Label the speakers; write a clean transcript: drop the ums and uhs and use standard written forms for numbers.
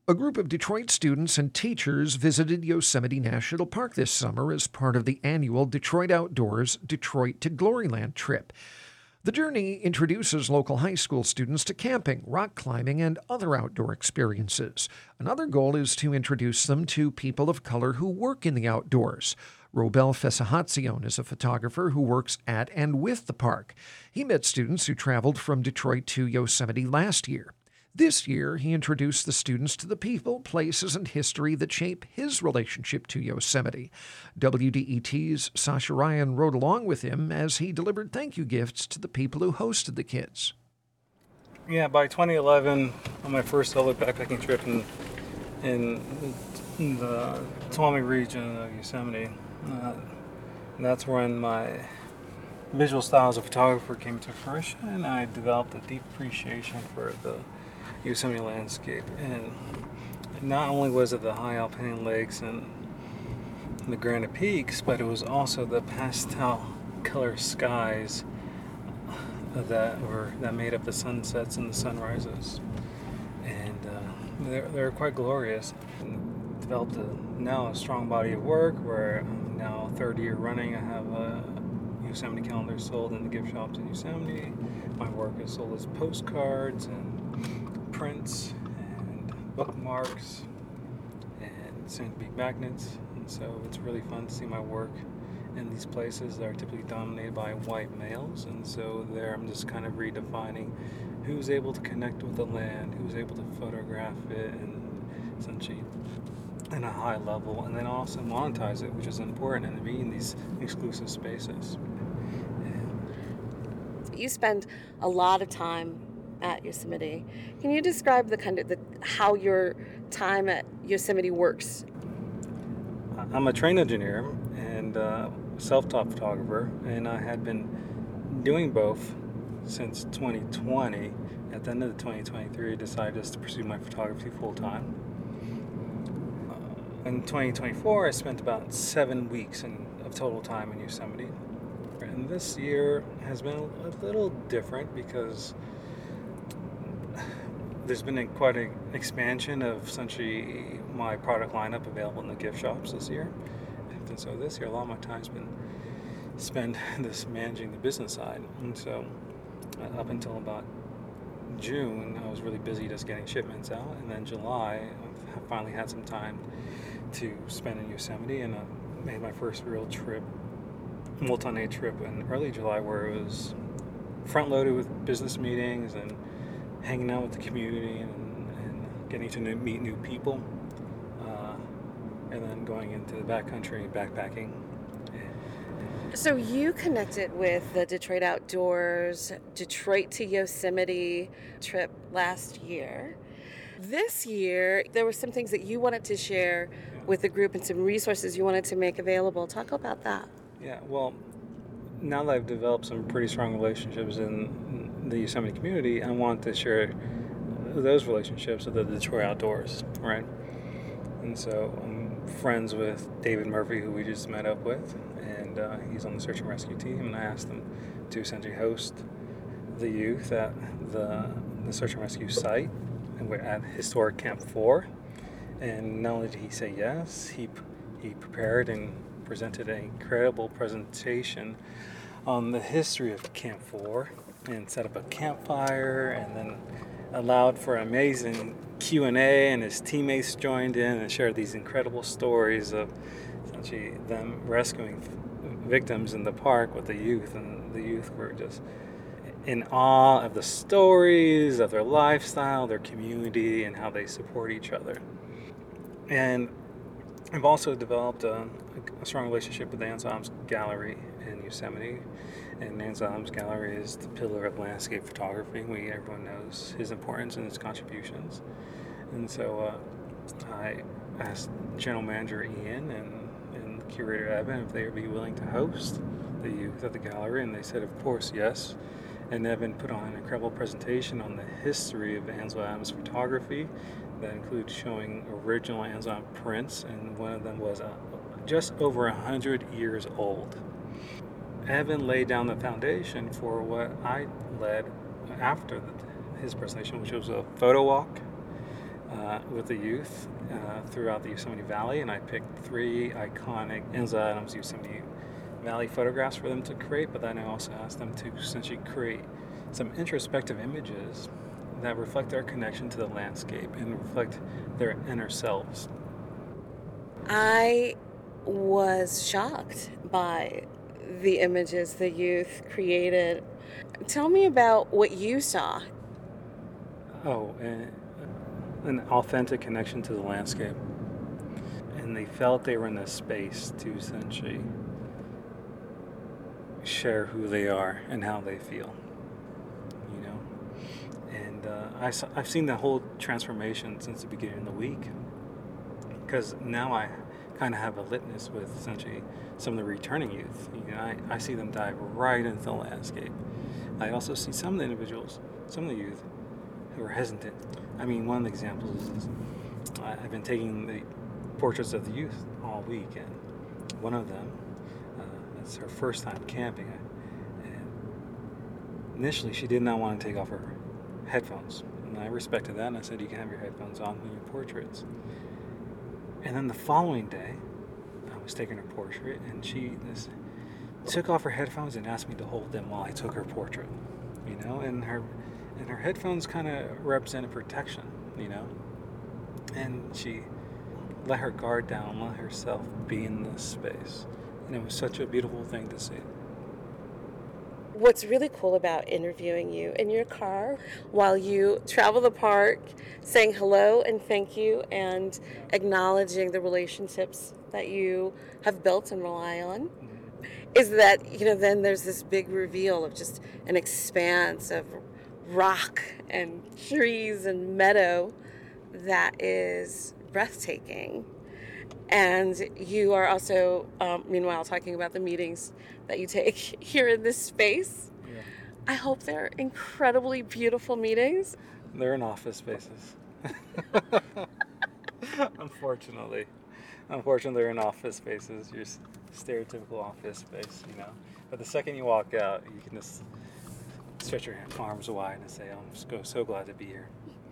Speaker 1: A group of Detroit students and teachers visited Yosemite National Park this summer as part of the annual Detroit Outdoors Detroit to Gloryland trip. The journey introduces local high school students to camping, rock climbing, and other outdoor experiences. Another goal is to introduce them to people of color who work in the outdoors. Robel Fesahatzion is a photographer who works at and with the park. He met students who traveled from Detroit to Yosemite last year. This year, he introduced the students to the people, places, and history that shape his relationship to Yosemite. WDET's Sasha Ryan rode along with him as he delivered thank you gifts to the people who hosted the kids.
Speaker 2: Yeah, by 2011, on my first solo backpacking trip in the Tuolumne region of Yosemite, that's when my visual style as a photographer came to fruition, and I developed a deep appreciation for the Yosemite landscape. And not only was it the high alpine lakes and the granite peaks, but it was also the pastel color skies that made up the sunsets and the sunrises, and they're quite glorious. And developed now a strong body of work where I'm now third year running. I have a Yosemite calendar sold in the gift shops in Yosemite. My work is sold as postcards and prints and bookmarks and soon to be magnets. And so it's really fun to see my work in these places that are typically dominated by white males. And so there I'm just kind of redefining who's able to connect with the land, who's able to photograph it, and essentially in a high level, and then also monetize it, which is important, and be in these exclusive spaces.
Speaker 3: You spend a lot of time at Yosemite. Can you describe how your time at Yosemite works?
Speaker 2: I'm a trained engineer and self-taught photographer, and I had been doing both since 2020. At the end of 2023, I decided just to pursue my photography full-time. In 2024, I spent about 7 weeks of total time in Yosemite. And this year has been a little different because there's been quite an expansion of essentially my product lineup available in the gift shops this year. And so this year, a lot of my time's been spent managing the business side. And so up until about June, I was really busy just getting shipments out. And then July, I finally had some time to spend in Yosemite, and I made my first real trip, multi-day trip in early July, where it was front-loaded with business meetings and hanging out with the community and getting to meet new people, and then going into the backcountry and backpacking.
Speaker 3: So you connected with the Detroit Outdoors, Detroit to Yosemite trip last year. This year, there were some things that you wanted to share with the group and some resources you wanted to make available. Talk about that.
Speaker 2: Yeah, well, now that I've developed some pretty strong relationships in the Yosemite community, I want to share those relationships with the Detroit Outdoors, right? And so I'm friends with David Murphy, who we just met up with, and he's on the search and rescue team, and I asked him to essentially host the youth at the search and rescue site, and we're at historic Camp 4. And not only did he say yes, he prepared and presented an incredible presentation on the history of Camp 4 and set up a campfire, and then allowed for amazing Q&A, and his teammates joined in and shared these incredible stories of essentially them rescuing victims in the park with the youth, and the youth were just in awe of the stories, of their lifestyle, their community, and how they support each other. And I've also developed a strong relationship with the Anselms Gallery in Yosemite. And Anselms Gallery is the pillar of landscape photography. Everyone knows his importance and his contributions. And so I asked General Manager Ian and Curator Evan if they would be willing to host the youth at the gallery, and they said, of course, yes. And Evan put on an incredible presentation on the history of Ansel Adams photography that includes showing original Ansel Adams prints, and one of them was just over 100 years old. Evan laid down the foundation for what I led after his presentation, which was a photo walk with the youth throughout the Yosemite Valley, and I picked 3 iconic Ansel Adams Yosemite Valley photographs for them to create, but then I also asked them to essentially create some introspective images that reflect their connection to the landscape and reflect their inner selves.
Speaker 3: I was shocked by the images the youth created. Tell me about what you saw.
Speaker 2: Oh, and an authentic connection to the landscape. And they felt they were in this space to essentially share who they are and how they feel, you know. And I've seen the whole transformation since the beginning of the week, because now I kind of have a litmus with essentially some of the returning youth. You know, I see them dive right into the landscape. I also see some of the individuals, some of the youth, who are hesitant. I mean, one of the examples is I've been taking the portraits of the youth all week, and one of them, it's her first time camping, and initially she did not want to take off her headphones, and I respected that, and I said, you can have your headphones on in your portraits. And then the following day, I was taking her portrait, and she took off her headphones and asked me to hold them while I took her portrait, you know, and her headphones kind of represented protection, you know, and she let her guard down, let herself be in this space, and it was such a beautiful thing to see.
Speaker 3: What's really cool about interviewing you in your car while you travel the park, saying hello and thank you and acknowledging the relationships that you have built and rely on, is that, you know, then there's this big reveal of just an expanse of rock and trees and meadow that is breathtaking. And you are also, meanwhile, talking about the meetings that you take here in this space.
Speaker 2: Yeah.
Speaker 3: I hope they're incredibly beautiful meetings.
Speaker 2: They're in office spaces. Unfortunately. Unfortunately, they're in office spaces. Your stereotypical office space, you know. But the second you walk out, you can just stretch your arms wide and say, I'm so glad to be here.